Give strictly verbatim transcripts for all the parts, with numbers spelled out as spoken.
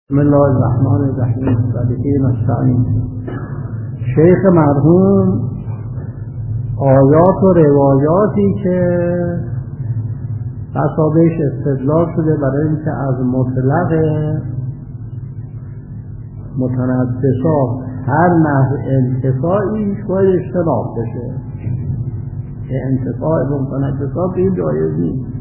بسم الله الرحمن الرحیم و به نستعین. شیخ مرحوم آیات و روایاتی که بسابش استدلال شده برای اینکه از مطلق متنبسات هر نحو انتفاعی باید اجتناب بشه. انتفاع متنبسات این جایز نیست.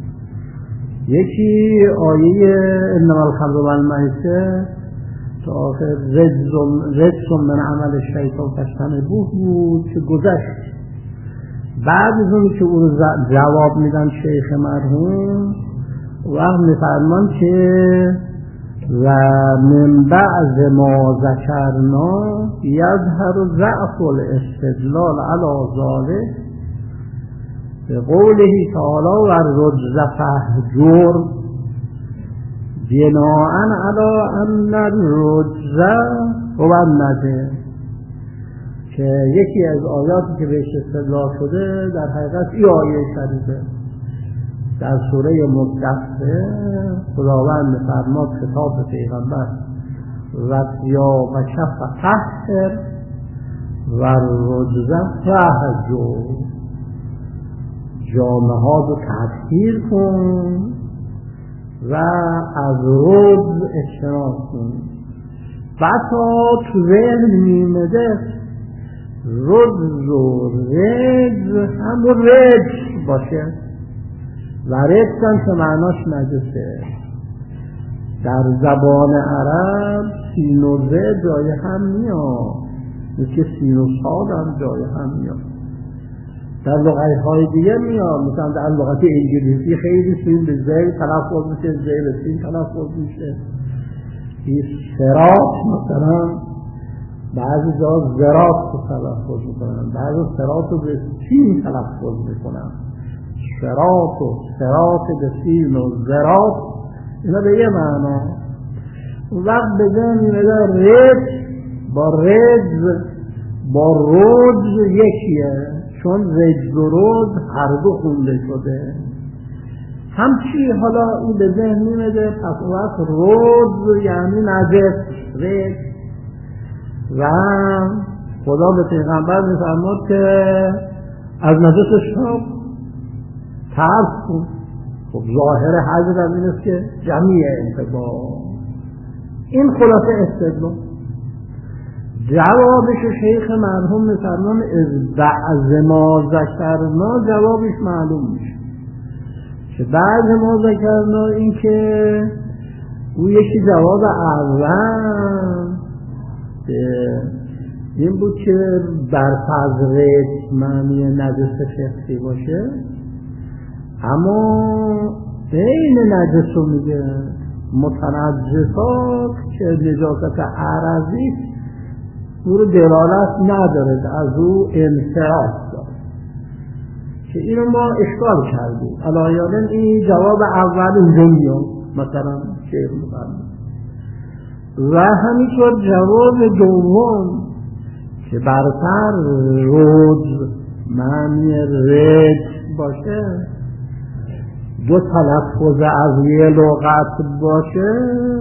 یکی آیه انما الخمر والمیسر تا آخر رجس من عمل شیطان فاجتنبوه بود که گذشت. بعد از اون که اون جواب میدن شیخ مرحوم وقت میفرمان که و من بعد ما ذکرنا یظهر ضعف الاستدلال علی ذلک به قوله تعالی و الرجز فاهجر بناء علی ان الرجز هو النجس، که یکی از آیاتی که بهش استدلال شده در حقیقت این آیه شریفه. در سوره مدثر خداوند می‌فرماد خطاب به پیغمبر و ثیابک فطهر و الرجز فاهجر، جامعه ها رو تطهیر کن و از رجز اجتناب کن. بعد تا تو ذهن میمده رجز و رجز همون رجز باشه و رجز هم که معناش نجسه. در زبان عرب سین و ز جای هم میاد، مثل سین و صاد هم جای هم میاد. در لغت های دیگه میاد، مثلا در لغت انگلیسی خیلی سین به زی تلفظ میشه، زی به سین تلفظ میشه. این صراط مثلا بعضی جا زراط رو تلفظ میکنن، بعضی صراط رو به سین تلفظ میکنن. صراط و صراط به سین و زراط اینا به یه معنا. وقت بگم میده رج با رج با رج یکیه، چون رجز و رجز هر دو خونده شده. همچی حالا این به ذهن میمده پس وقت رجز یعنی نجس رجز. و خدا به پیغمبر میفرماد که از نجسش رو ترک کن. خب ظاهر حضر از این است که جمعی انتباه. این خلاصه استدلال. جوابش شیخ مرحوم میفرمان از بعض ما ذکرنا جوابش معلوم میشه که بعض ما ذکرنا این که او یکی جواب اول این بود که برفض رجس معنی نجس فقهی باشه، اما بین نجس رو میگه متنجسات که نجاست عرضی او رو دلالت نداره، از او انصراف داره که اینو ما اشکال کردیم. علایالن این جواب اول اینجا میاد مثلا شیخ مفرد و همینطور جواب دوم که برتر رجز معنی رجز باشه، دو تلفظ از یه لغت باشه،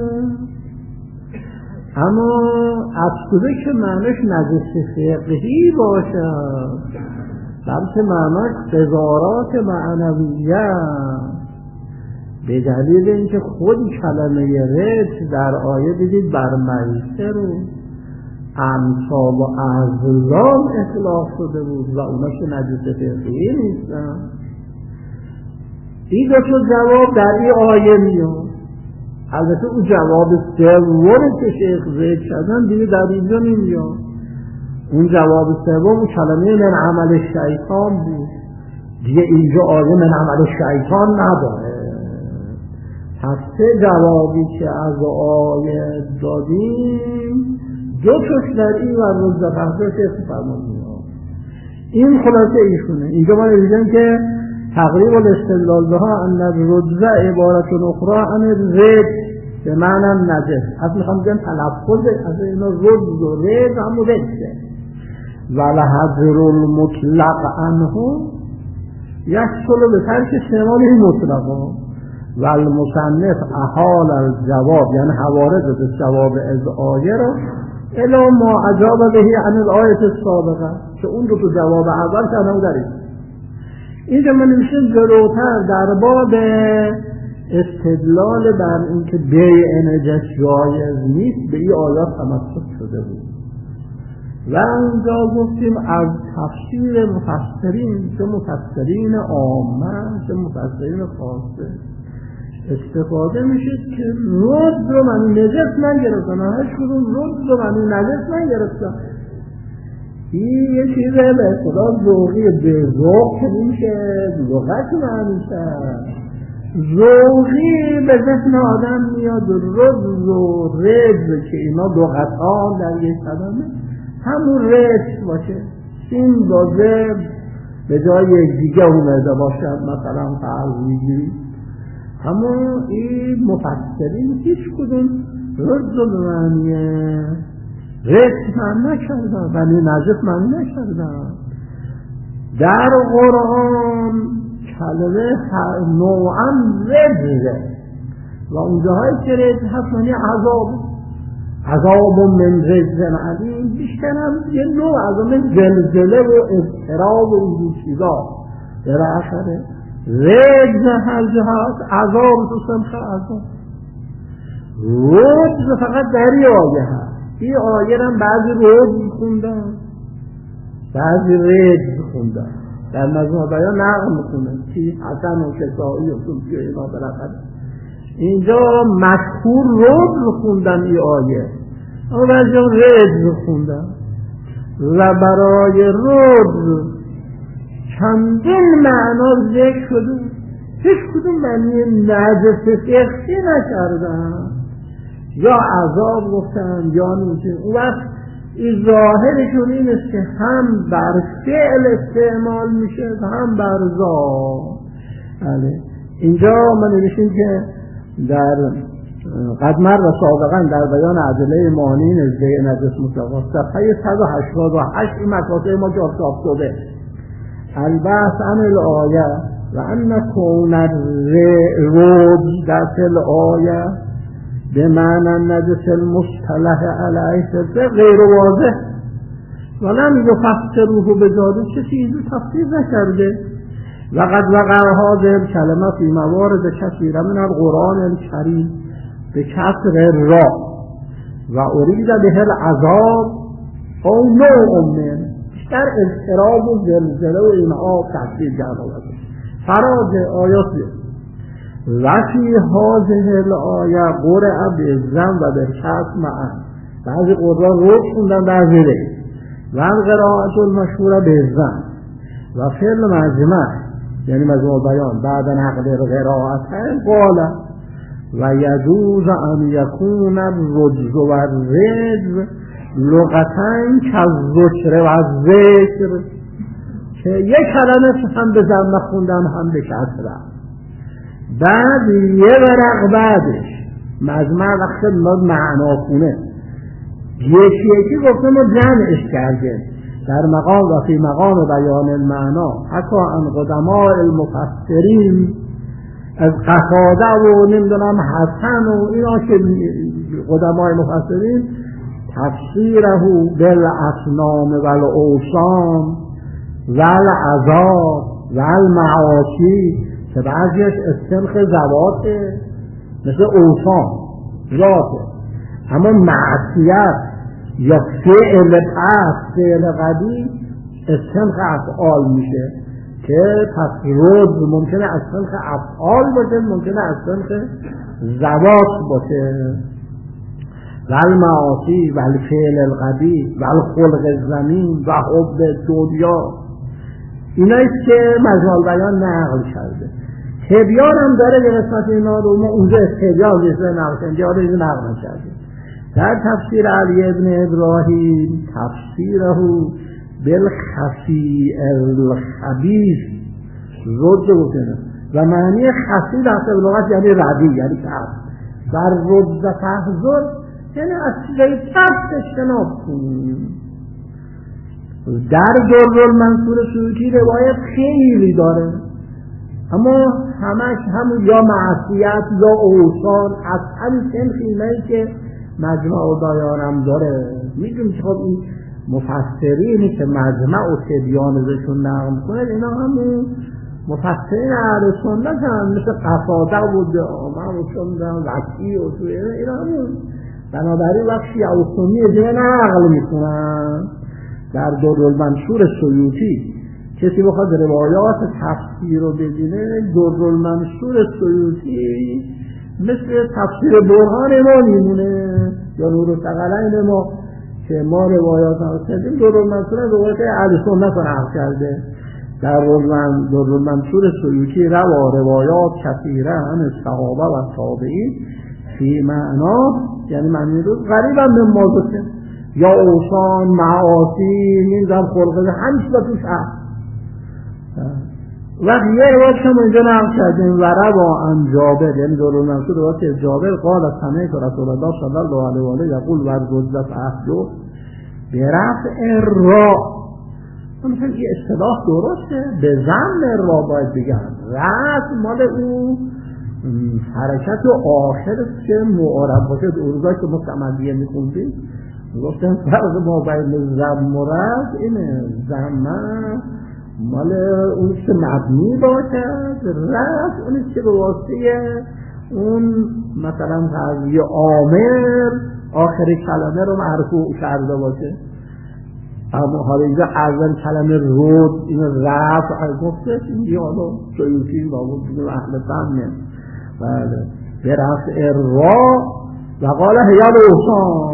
اما اصله که معنیش نجس فقهی باشه بلکه معنیش قضارات معنویه، به دلیل اینکه خود کلمه رجز در آیه دیدید بر میسر و امثال و ازلام اطلاق شده بود و اونا که نجس فقهی نیستن. این دو تا جواب در این آیه میاد. البته اون جواب سومی که شیخ ذکر کردن دیگه در اینجا نمیاد. اون جواب سوم اون کلمه من عمل شیطان بود، دیگه اینجا آیه من عمل شیطان نداره. پس سه جوابی که از آیه دادیم دو تاش در این و روز فهده شیخ فرمان میاد. این خلاصه ایشونه. اینجا ما دیدیم که تقریب الاستدلال بها ان الرجز عبارت اخرى عن الرجز به معنی نجس. از میخوام بگم تلفظ از اینا رجز و رجز هم رجزه. ولحظر المطلق عنه یحصل به ترک استعمال این مطلقا و المصنف احال الجواب یعنی حوارث جواب از آیه رو الا ما اجاب بهی عن الآیت السابقه که اون رو تو جواب اول کنم داریم. اینجا من نمیشیم جلوتر در باب استدلال بر اینکه بیع نجس جایز نیست به این آیات تمسک شده بود و اونجا گفتیم از تفسیر مفسرین چه مفسرین عامه چه مفسرین خاصه استفاده میشه که رد رو من نجس نگرفتن هیچ کدوم رد رو من نجس نگرفتن. این یه چیزه به خدا ذوقی به ذوق که میشه لغت معنیشه ذوقی به ذهن آدم میاد رد و رد که اینا دو قطعان در یک کلمه همون رد باشه سین با زب به جای یک دیگه اومده باشد مثلا فرض میگیریم همون این مفسرین هیچ کدوم رد و معنیه رد من نکردن ولی نجس من نکردن. در قرآن کلمه نوعا رد و اونجاهایی که رد هست معنی عذاب عذاب من رجز علیم بیشتر هم یه نوع عذاب زلزله و اضطراب و این چیزا در آخره رجز هر جهات عذاب تو سمخ عذاب رجز فقط در این آیه هست. این آیه هم بعضی رجز خوندن بعضی رجز خوندن در مجموع بیان نقل میکنن که حسن و کسائی و سلطی و اینا بالاخره اینجا مشهور رجز خوندن این آیه اما بعضی هم رجز خوندن و برای رجز چندین معنا ذکر شده هیچ کدوم معنی نجس فقهی نکردن یا عذاب گفتن یا نوچه اون وقت این ظاهرشون این است که هم بر فعل استعمال میشه هم بر ذات. اینجا ما نوشیم که در قد مر و سابقا در بیان ادله مانعین از بیع نجس مطلق صفحه صد و هشتاد و هشت این مکاتب ما که افتاد شده البحث عن الآیه و ان کون الرجز در الآیه به معنی نجس المصطلح علیه غیر واضح ولم یفسروه بجاده چه چیزی تفسیر نکرده و قد وقع هذه الکلمه فی موارد کثیره من القرآن الکریم به کسر را و ارید به العذاب او نوع من بیشتر اضطراب و زلزله و اینها تفسیر کرده فراز آیات وفی هذه الآیه قرأ بالضم و بالکسر معا بعضی قرآن روش خوندن بعضی ری و القراءة المشهوره بالضم و فعل مجمع یعنی مجموع بیان بعد نقل القراءتين قال و یجوز ان یکون الرجز و الرجز لغتین کالذکر و الذکر که یک کلمه هم به ضم خوندن هم به کسر بعد یه ورق بعدش مجمع وقت معنا خونه یکی یکی گفته ما جمعش کردیم در مقام و فی مقام بیان المعنا حتی ان قدماء المفسرین از قتاده و نمیدونم حسن و اینا که قدماء مفسرین تفسیره بالاصنام و الاوثان و العذاب و المعاصی که بعضیش استنخ ذواته مثل اوثان ذاته اما معصیت یا فعل پس فعل قدیم استنخ افعال میشه که پس رد ممکنه استنخ افعال باشه ممکنه استنخ ذوات باشه و المعاصی و الفعل القدیم و الخلق الزمین و حب دنیا ایناییست که مجموع بیان نقل کرده. تبیان هم داره یه قسمت اینا رو ما اونجا تبیان دیسته نقل کرده اینجا رو نقل کرده در تفسیر علی ابن ابراهیم تفسیره بالخفی الخبیث رد بکنه و معنی خفی در لغت یعنی ردی یعنی ترس و رد تحضر یعنی از چیزایی ترس اجتناب کنیم. در در المنصور سیوطی روایت خیلی داره اما همش همون یا معصیت یا اوثان از همین سنخینه‌ای که مجمع دایارم داره. میگم که خب این مفسرینی که مجمع و تبیان ازشون نقل کنه اینا همون مفسرین اهل سنت هم، مثل قفاده و دعامه و شمدن وکی و توی اینا همون. بنابراین وقتی اوسنی دیگه نقل میکنن در درالمنصور سیوطی، کسی بخواد روایات تفسیر رو ببینه، درالمنصور سیوطی مثل تفسیر برهان ما میمونه یا نور الثقلین ما که ما روایات ها کردیم. درالمنصور روایات اهل سنت رو نقل کرده. در درالمنصور سیوطی روا روایات کثیره عن الصحابه و تابعین فی معنا، یعنی معنی رو غریبا به موضوعه یا اوسان معاصی میزم خلقه همیشه با توش هست. وقت یه روایت که ما اینجا نقل کردیم و روا عن جابر، یعنی درالمنصور روایت جابر قال سمعت رسول الله صلی الله علیه و آله یقول ورزدت احجو برفع را. مثلا این اصطلاح درسته، به ضم را باید بگن. رفع مال اون حرکت آخر که معارب باشه. اروزایی که مستعملیه میخوندیم گفتن فرق ما بین ضم و رفع اینه، ضم مال اون که مبنی باشد، رفع اون که به واسطه اون مثلا تغییر آمر آخر کلمه رو مرفوع کرده باشه. اما حالا اینجا اول کلمه رود این رفع گفته، این دیالو سیوطی بابود بگیم اهل فهمه. بله به رفع را و قال هیال اوسان.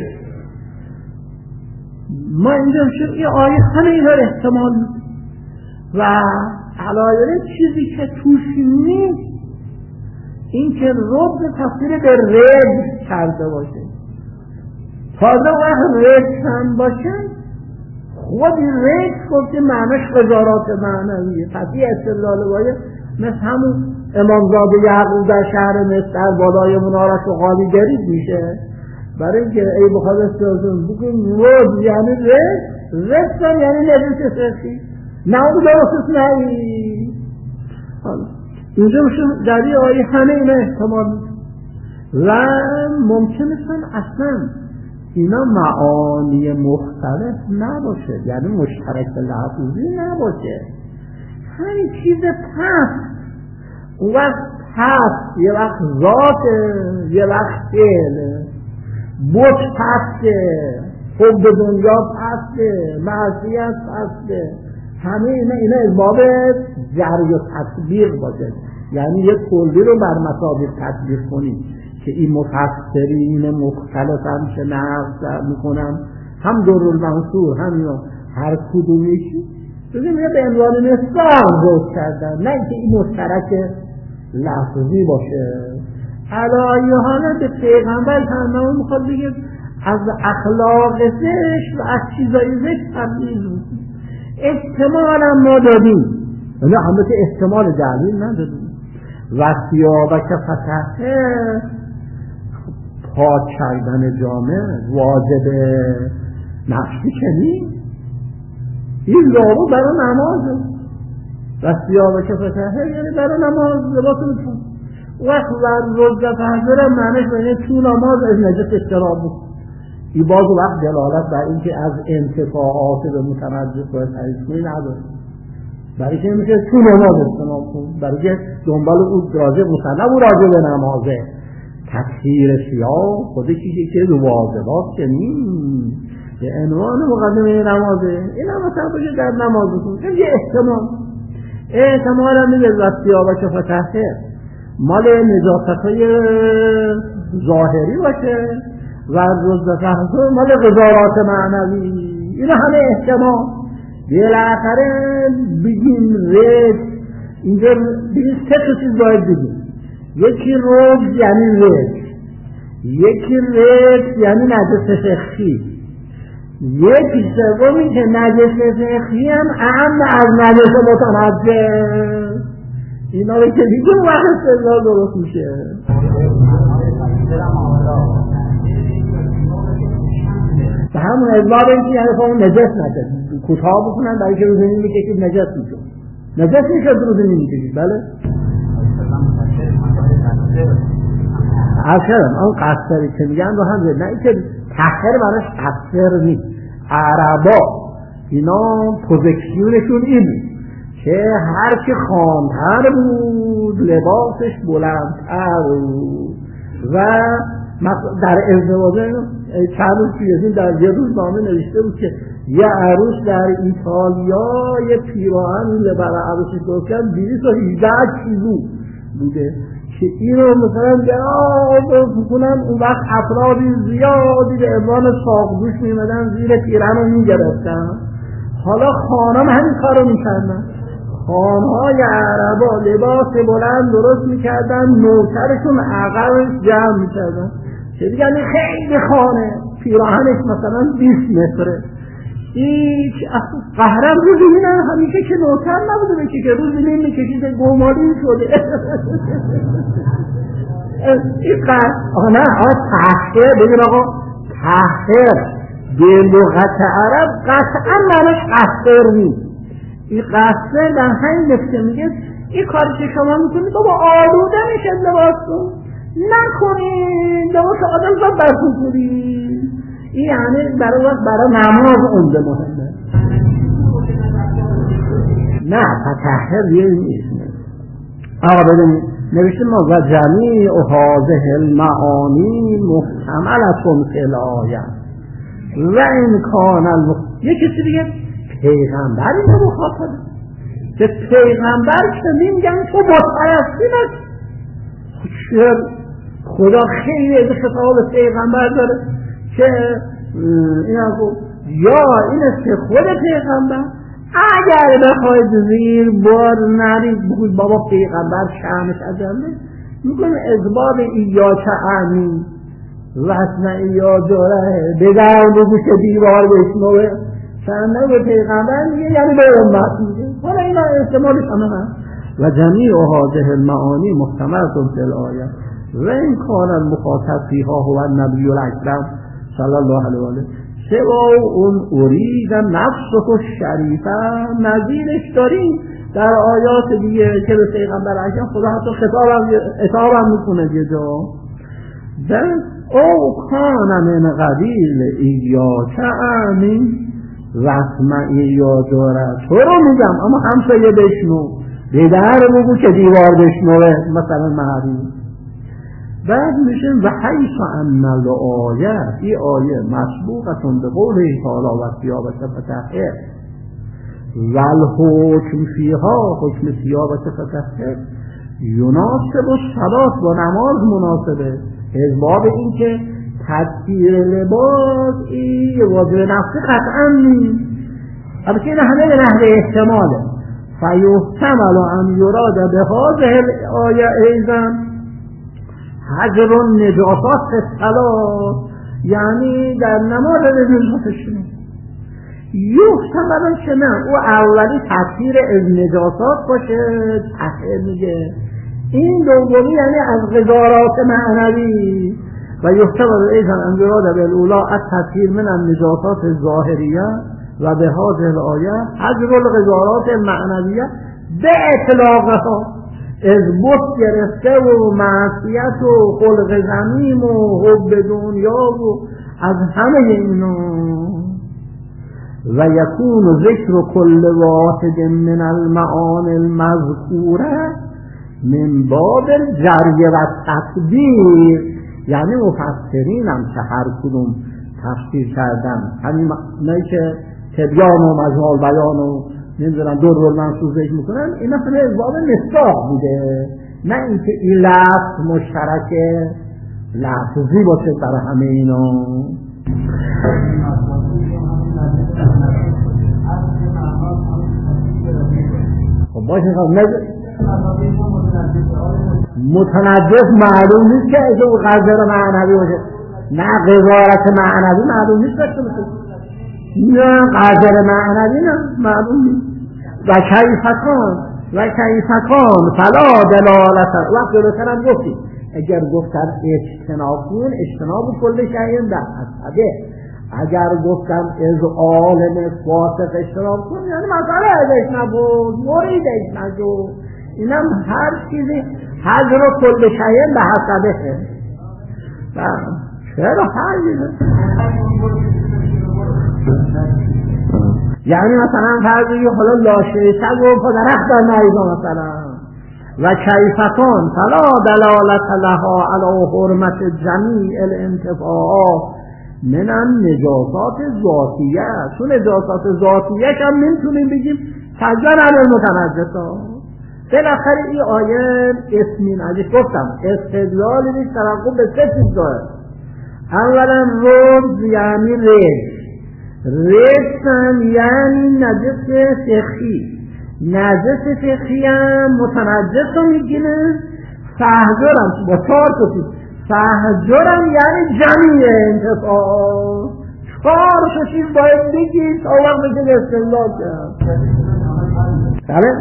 ما اینجا شد این آیه همه این رو احتمال و علایه چیزی که توش نیست این که رد تفسیر به رد کرده باشه. تازه وقت رد هم باشه خود این رد گفته معنیش قضارات معنویه. پس این استدلال باید مثل همون امامزاده یعقوب در شهر مصر در بالای منارش و قالی گرید میشه برای اینکه ای بخواد استدلال بگیم رد یعنی رد، رد یعنی نجس سرخی نه اون درستش نهی. اینجا میشه در این آیه همه اینا احتمال و ممکنستن اصلا اینا معانی مختلف نباشه، یعنی مشترک لفظی نباشه. همین چیز پس اون وقت پس یه وقت ذاته یه وقت فعله، بوت پسته، حب دنیا پسته، معصیت پسته، همه اینا اینا از باب جری و تطبیق باشه. یعنی یک کلی رو بر مطابق تطبیق کنیم که این مفسرین مختلف هم که نقل میکنن هم درالمنصور هم اینا هر کدومیشی بگیم به عنوان مثال ذکر کردن، نه اینکه این مشترک لفظی باشه. علی حالا به پیغمبر هم میخواد بگه از اخلاق زشت و از چیزای زشت تبلیغ میکنه. احتمال هم ما دادیم، یعنی همه که احتمال دلیل ندادیم. و ثیابک فتحه پاک کردن جامعه واجب نفسی کنی این لابو برای نمازه. و ثیابک فتحه یعنی برای نماز لباس میتون وقت و روزگاه تحضر معنیش بینه تو نماز از نجس اشتراب بود. این باز وقت دلالت بر این که از انتفاعات به متنجس باید حریص کنی نداره، برای که میشه تو نماز استناب کن، برای که دنبال اون راجع مصنب و راجع به نمازه. تطهیر سیاه خودش که که واجبات که نیم به عنوان مقدمه نمازه. این هم مثلا باشه در نماز بکن یه احتمال احتمال هم میده و سیاه که فتحه مال نجاست های ظاهری باشه و روز تحصیل مال قضارات معنوی. این همه احتمال بالاخره بگیم رد اینجا بگیم سه تا چیز باید بگیم. یکی روز یعنی رد، یکی رد یعنی نجس فقهی، یکی سومی که نجس فقهی هم اهم از نجس متنجس. اینا رو که دیگه وقت استدلال درست میشه. به همون اجبار اینکه یعنی خواهون نجس نشد کوتاه بکنن برای که روزنی میکشید نجس میشد نجس میشه روز نمیشه. بله اصلا اون قصری که میگن رو هم نه اینکه تحقیر براش قصر نیست. عربا اینا پوزیشنشون این که هر که خانتر بود لباسش بلندتر بود و در ازدواج چند روز پیشین در یه روز نامه نوشته بود که یه عروس در ایتالیا یه پیراهن برای عروسش درست کرد دویست و هجده کیلو بوده که این رو مثلا جواب بکنن. اون وقت افرادی زیادی به عنوان ساقدوش میمدن زیر پیرهن رو میگرفتن. حالا خانم همین کار رو میکردن. خانهای عربا لباس بلند درست میکردن، نوکرشون عقبش جمع میکردن که دیگه خیلی خانه پیراهنش مثلا بیست متره. هیچ قهرم روزی میدن همیشه که نوکر نبوده بشه که روزی نیم میکشید گمالی شده. این قهر آنه آقا تحقیر بگیر آقا تحقیر به لغت عرب قطعا معنیش قصر نیست. این قصر در همین نفته میگه این کاری که شما میکنید بابا آلوده میشه لباسون نکنید لباس آدم را برکنید. این یعنی برای برای نماز اونده مهمه. نه تطهر یه نیست. آقا بدونید نوشته ما و جمیع هذه المعانی محتملة فی الآیه و این کان الم... یه کسی دیگه پیغمبر اینو مخاطبه که پیغمبر که میگن تو بتپرستی نکن. خدا خیلی از خطاب پیغمبر داره که اینا گفت یا این است که خود پیغمبر اگر بخواید زیر بار نرید بگوید بابا پیغمبر شأنش عجله میگن اثبات ایاک امین وزن ایا داره بدر بگو که دیوار بشنوه چند به پیغمبر میگه یعنی به امت میگه. حالا اینا احتمالش همه هست. و جمیع هذه المعانی محتملة فی الآیه و این کان المخاطب فیها هو النبی الاکرم صلی الله علیه و آله سوا اون ارید نفسه الشریفه. نظیرش داریم در آیات دیگه که به پیغمبر اکرم خدا حتی خطاب هم میکنه یه جا در او کان من قبیل ایاک امین رسمه یا داره تو رو میگم اما همسایه بشنو به در بگو که دیوار بشنوه مثلا محریم. بعد میشه و حیث ان الآیه این آیه مسبوقتون به قوله تعالی و سیابت فتحه و الحکم فیها حکم سیابت فتحه یناسب الصلاة با نماز مناسبه از باب این که تدبیر لباس این واجب نفسی قطعا نیست. البته این همه به نحو احتماله. فیحتمل ان یراد به هذه الآیه ایضا حجر النجاسات فی الصلاة یعنی در نماز نجاستش نیست. یحتمل که نه او اولی تطهیر از نجاسات باشه تطهیر میگه. این دومی یعنی از غزارات معنوی. و یحتمل ایضا ان یراد بالاولی التطهیر من النجاسات الظاهریه و به هذه الآیه حجر الغزارات المعنویه به اطلاقها از بت گرفته و معصیت و خلق ذمیم و حب دنیا و از همه اینا. و یکون ذکر کل واحد من المعانی المذکوره من باب الجری و تطبیق. یعنی مفسرین هم که هر کدوم تفسیر کردن همین معنی که تبیان و مجموع بیان و نمیدونم دور رول منصوصش میکنن اینا همه از باب مصداق بوده نه اینکه این لفظ مشترک لفظی باشه برای همه اینا. خب باشه متنجس معلوم نیست که از اون غزر معنوی باشه. نه غزارت معنوی معلوم نیست باشه نه غزر معنوی نه معلوم نیست. و کیفکان و کیفکان فلا دلالت وقت جلوتر هم گفتیم اگر گفتن اجتناب کن اجتناب کل شیء در حسبه اگر گفتم از عالم فاسق اشتراک کن یعنی مسئله ازش نبود، مریدش نشد. اینم هر چیزی حجر و کل شیء به حسبه. چرا حجر؟ یعنی مثلا فرضی حالا لاشه شد و پدرخت در نایزا مثلا و کیفتان فلا دلالت لها علی حرمت جمیع الانتفاعات من نجاسات ذاتیه. چون نجاسات ذاتیه هم نمیتونیم بگیم فضلا علی المتنجسات. بالاخره این آیه اسمین ازش گفتم استدلال نیست، توقع به سه چیز داره. اولا رمز یعنی رجس، رجس یعنی نجس فقهی، نجس فقهی هم متنجس رو میگیره. فحجرم با چهار کسی فحجرم یعنی جمعی انتفاع، چهار کسی باید بگید تا وقت بگید استدلال کرد. بله؟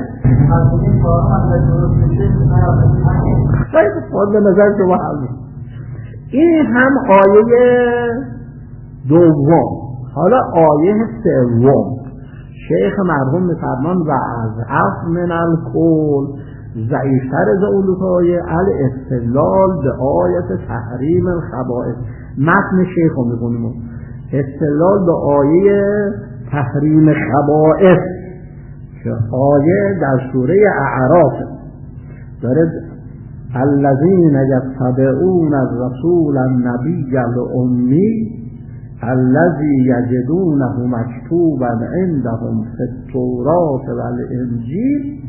خیلی خود به نظر شما حل. این هم آیه دوم. حالا آیه سوم شیخ مرحوم می‌فرمان و از عفو من الکل ضعیفتر از اون دو تا آیه الاستدلال به آیت تحریم الخبائث. متن شیخ رو می‌خونیم. استدلال به آیه تحریم خبائث که آیه در سوره اعراف داره الذین یتبعون الرسول النبی الامی الذی یجدونه مکتوبا عندهم فی التوراة والانجیل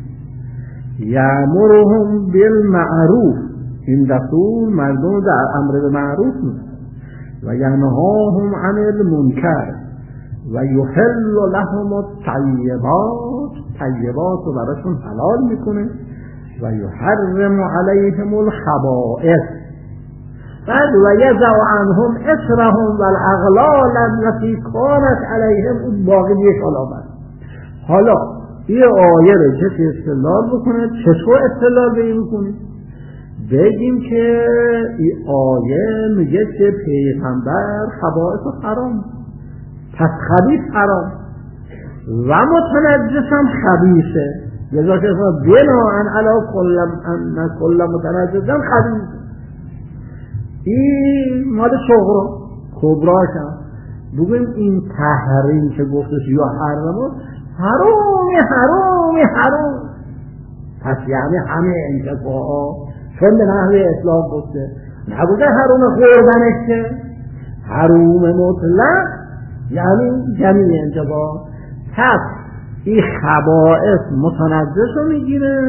یأمرهم بالمعروف. این رسول مردم در امر به معروف و ینهاهم عن المنکر و یحل لهم الطیبات، طیبات رو براشون حلال میکنه و یحرم علیهم الخبائث. بعد و یضع عنهم اصرهم والاغلال التي كانت علیهم. باقی یک علامت. حالا این آیه رو چه استدلال بکنه؟ چطور استدلال به این بکنه؟ بگیم که این آیه میگه که پیغمبر خبائث حرام، پس خبیث حرام و متنجس هم خبیثه. لذا که بناءً علی کل ان کل متنجس هم خبیث. این مال صغرا کبراش هم بگیم این تحریم که گفتش یا حرمون حرومی حرومی حروم، پس یعنی همه انتفاعات چون به نحوه اطلاق گفته نبوده حروم خوردنش که حروم مطلق یعنی جمعی انتفاع. پس این خبائث متنجس رو میگیره،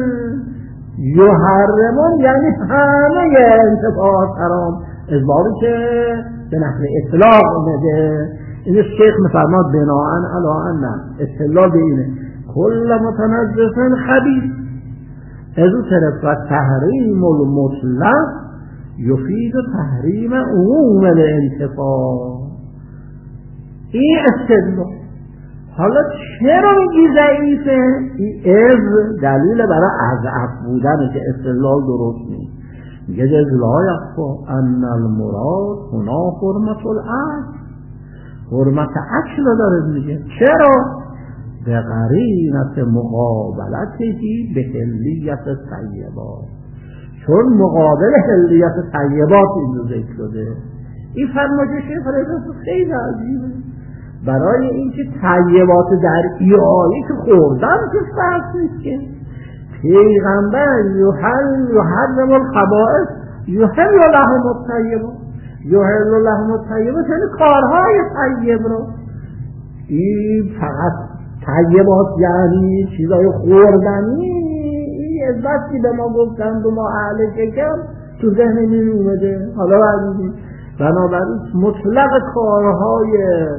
یحرمون یعنی همه انتفاعات حرام، ازباری که به نحوه اطلاق اومده. این شیخ مفرماد بناءً علی ان استدلال به اینه کل متنجس خبیث از اون طرف و تحریم المطلق یفید تحریم عموم الانتفاع. این استدلال. حالا چرا میگی ضعیفه؟ این از دلیل برای اضعف بودنه که استدلال درست نیست. میگه جز لا یخفی ان المراد هنا حرمت الاصل، حرمت اصل داره میگه. چرا؟ به قرینت مقابلتی به حلیت طیبات، چون مقابل حلیت طیبات این رو ذکر شده. این فرمایش شیخ خیلی عجیبه. برای اینکه طیبات در ای آیه که خوردن که فرض نیست که پیغمبر یحل یحرم الخبائث یحل لهم الطیبات، یحل لهم الطیبات یعنی کارهای طیب رو. این فقط طیبات یعنی چیزای خوردنی. این از بسی به ما گفتند و ما اهل شکم تو ذهن می اومده. حالا برمیدیم بنابراین مطلق کارهای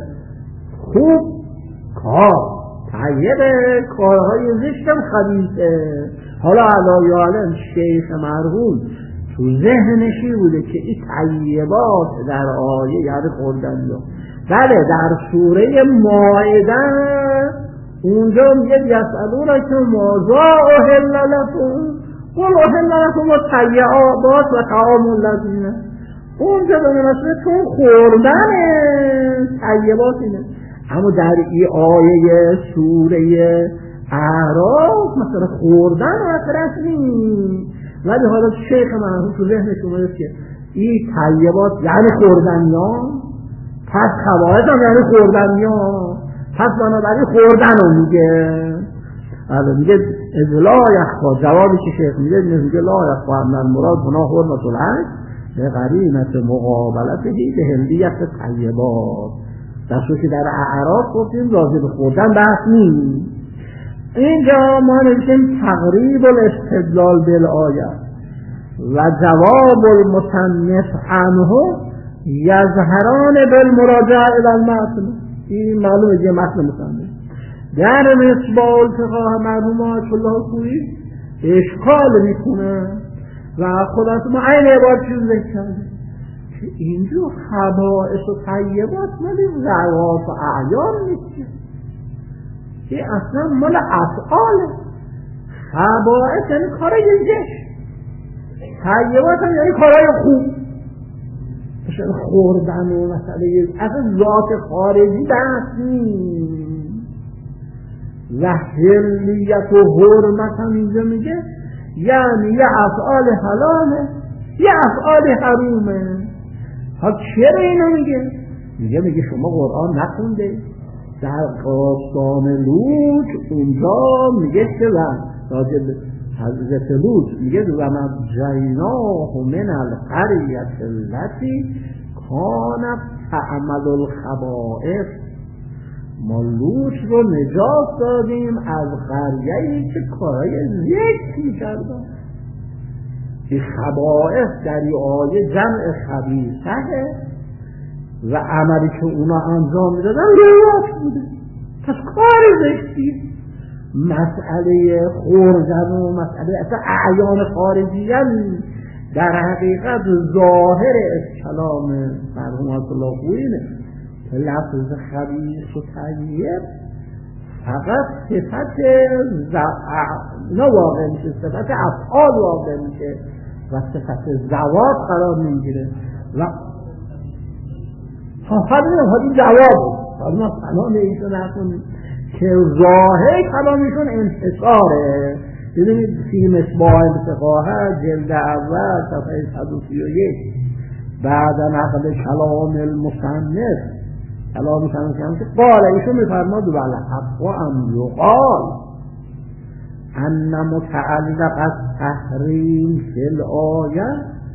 خوب کار طیبه، کارهای زشتم خبیثه. حالا علی عالم شیخ مرحوم تو ذهنشی بوده که این طیبات در آیه یعنی خوردن رو. بله در سوره مائده اونجا میگه یسألونک ماذا احل لکم قل احل لکم الطیبات و طعام الذین. اونجا به مناسبت خوردنه. طیبات اینه. اما در این آیه سوره اعراف مثلا خوردن آخرت نیست، ولی حالا شیخ مرحوم تو ذهن شما است که این طیبات یعنی خوردنیان، پس خبائث هم یعنی خوردنیان، پس بنابراین خوردن رو میگه. آره میگه لا یخفا، جوابی که شیخ میگه میگه لا یخفا ان المراد هنا حرمت العیش به قرینت مقابلته به هندیت طیبات. در صورتی که در اعراف گفتیم راضی به خوردن بحث نیست. اینجا ما نوشتیم تقریب الاستدلال بالآیه و جواب المصنف عنه یظهران بالمراجعه الی المتن. این معلومه که متن مصنف در مصباح الفقه مرحوم آیت الله خویی اشکال میکنه و خلاصه ما این عبارت چیز ذکر کرده که اینجا خبائث و طیبات مال ذوات و اعیان نیست، که اصلا مال افعاله. خبائث یعنی کارای زشت، طیبات هم یعنی کارای خوب، مثلا خوردن و مسئله اصلا ذات خارجی بحث نیست. و حلیت و حرمت هم اینجا میگه یعنی یه افعال حلاله یه افعال حرومه. ها چرا اینو میگه؟ میگه میگه شما قرآن نخونده؟ در داستان لوط اونجا میگه که راجع به حضرت لوط میگه و نجیناه من القریة التي کانت تعمل الخبائث، ما لوط رو نجات دادیم از قریه‌ای که کارهای زشت می‌کردن. این خبائث در این آیه جمع خبیثه و عملی که اونا انجام میدادن ریاض بوده، پس کار زشتیه. مسئله خوردن و مسئله اصلا اعیان خارجی هم در حقیقت ظاهر کلام مرحوم آیت الله خویی که لفظ خبیث و طیب فقط صفت نه واقع میشه، صفت افعال واقع میشه و صفت ذوات قرار میگیره. و همین همین جواب حالا کلام ایشون هستون که ظاهر کلامشون انحصاره. ببینید فی مصباح الفقه جلد اول صفحه صد و سی و یک بعد نقل کلام المصنف کلام مصنف که قال ایشون میفرماد و الحق و ام یقال ان متعلق التحریم فی الآیه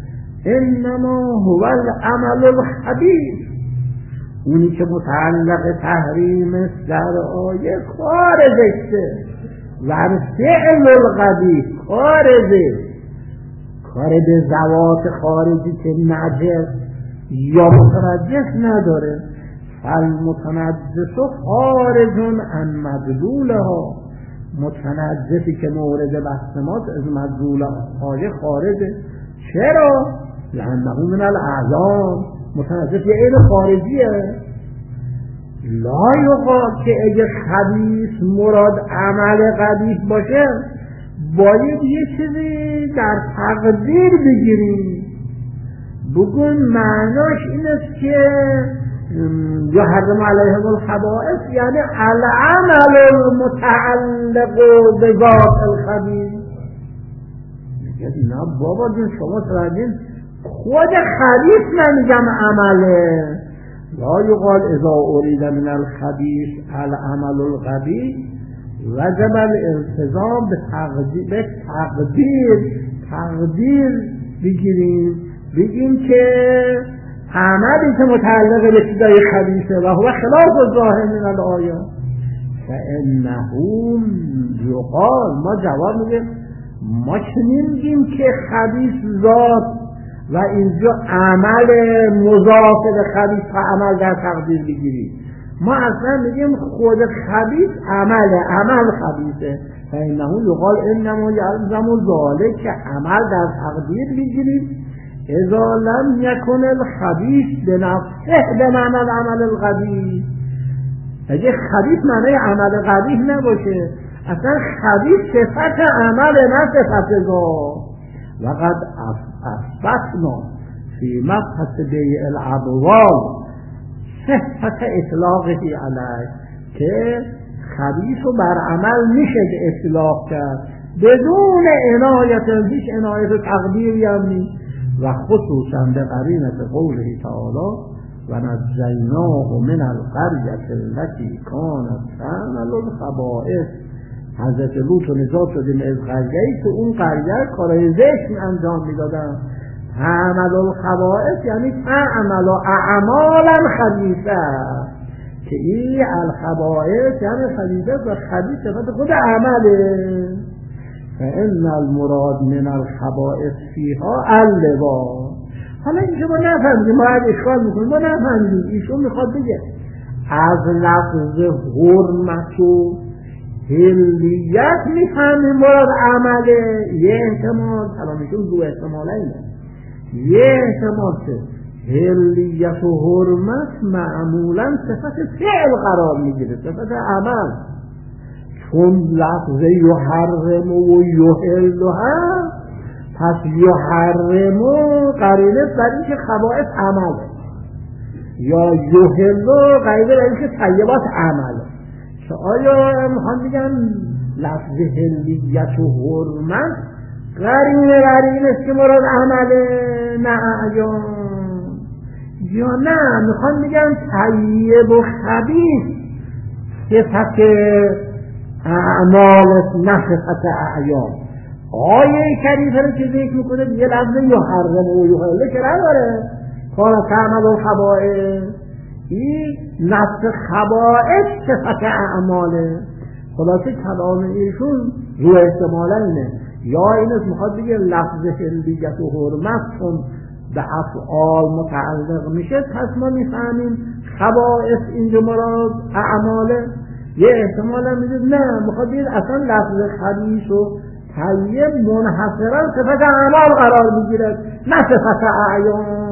انما هو العمل الخبیث. اونی که متعلق تحریم در آیه کار زشته و فعل القبیح کار زشت، کار به ذوات خارجی که نجس یا متنجس نداره. فالمتنجس خارج عن مدلولها، متنجسی که مورد بحث ماست از مدلول آیه خارجه. چرا؟ لانه من الاعیان، متنجس یه عین خارجیه. لا یقال که اگه خبیث مراد عمل قبیح باشه باید یه چیزی در تقدیر بگیریم، بگون معناش این است که یا حرم علیهم الخبائث یعنی العمل المتعلق بذات الخبیث. میگه نه بابا جون شما تراجین خود خبیث نمیگم عمله. لا یقال اذا ارید من الخبیث العمل القبیح وجب الالتزام به تقدیر به تقدیر تقدیر بگیریم، بگیم که عملی که متعلق به چیزای خبیثه و هو خلاف ظاهر من الآیه فانه یقال، ما جواب میدیم ما چه نمیگیم که خبیث ذات و اینجا عمل مضاف به خبیث و عمل در تقدیر بگیریم. ما اصلا میگیم خود خبیث عمل عمل خبیثه. فانه یقال انما یلزم ذلک که عمل در تقدیر بگیریم اذا لم یکن الخبیث بنفسه بمعنی العمل القبیح. اگه خبیث معنی عمل قبیح نباشه، اصلا خبیث صفت عمل نه صفت ذات. وقد اثبتنا فی مبحث بیع الابوال صحت اطلاقی علیه که خبیث رو بر عمل میشه اطلاق کرد بدون عنایت، هیچ عنایت تقدیری هم نیست. و خصوصا به قرینت قوله تعالی و نجیناه من القریة التي كانت تعمل الخبائث، حضرت لوط رو نجات شدیم از قریه‌ای که اون قریه کارهای زشت انجام میدادن. تعمل الخبائث یعنی تعمل اعمالا خبیثه، که این الخبائث یعنی خبیثه و خبیث صفت خود عمله. فإن المراد من الخبائث فيها اللواء. حالا اینجا ما نفهمیم، ما باید اشکال میکنیم، ما نفهمیم ایشون میخواد بگه از لفظ حرمت و حلیت میفهمیم مراد عمله. یه احتمال کلامیشون دو احتمال اینه، یه احتمال که حلیت و حرمت معمولا صفت فعل قرار میگیره، صفت عمل، چون لفظ یحرم و یحل هست، پس یحرم قرینه بر این که خبائث عمله، یا یحل قرینه بر این که طیبات عمله. که آیا میخوان بگن لفظ حلیت و حرمت قرینه قرینه است که مراد عمله نه اعیان، یا نه میخوان بگن طیب و خبیث صفت اعمال نه صفت اعیان. آیه کریمه رو که ذکر میکنه یه لفظ یحرم و یحل که نداره، کار تعمل و خبائث، این نفس خبائث صفت اعماله. خلاصه کلام ایشون رو احتمالا اینه، یا اینه میخواد بگه لفظ حلیت و حرمت چون به افعال متعلق میشه پس ما میفهمیم خبائث اینجا مراد اعماله. یه احتمال هم میده نه میخواد بگه اصلا لفظ خبیث و طیب منحصرا صفت اعمال قرار میگیره نه صفت اعیان.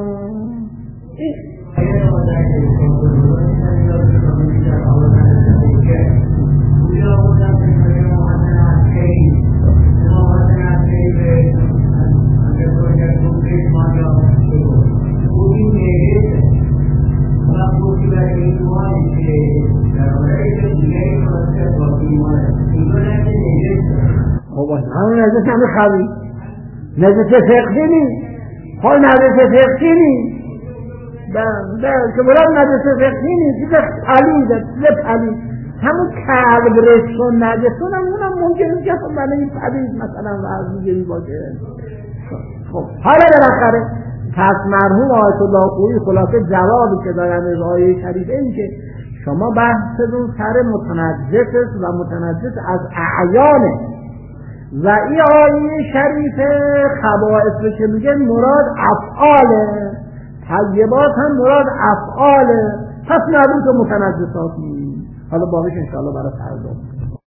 همون نجس همه خبیث، نجس فقهی نیست، خواهی نجس فقهی نیست، بله که مراد نجس فقهی نیست، چیز پلیده، چیز پلید. همون کلب رشون نجسون هم اونم ممکنه که خب من این پلید مثلا وزن گیری باشه. خب حالا بالاخره پس مرحوم آیت الله خویی خلاصه جوابی که دارن از آیه شریفه این که شما بحثتون سر متنجس و متنجس از اعیانه و این آیه شریفه خبائث که میگه مراد افعاله، طیبات هم مراد افعاله، پس مربوط به متنجسات نیست. حالا باقیش انشاءالله برای فردا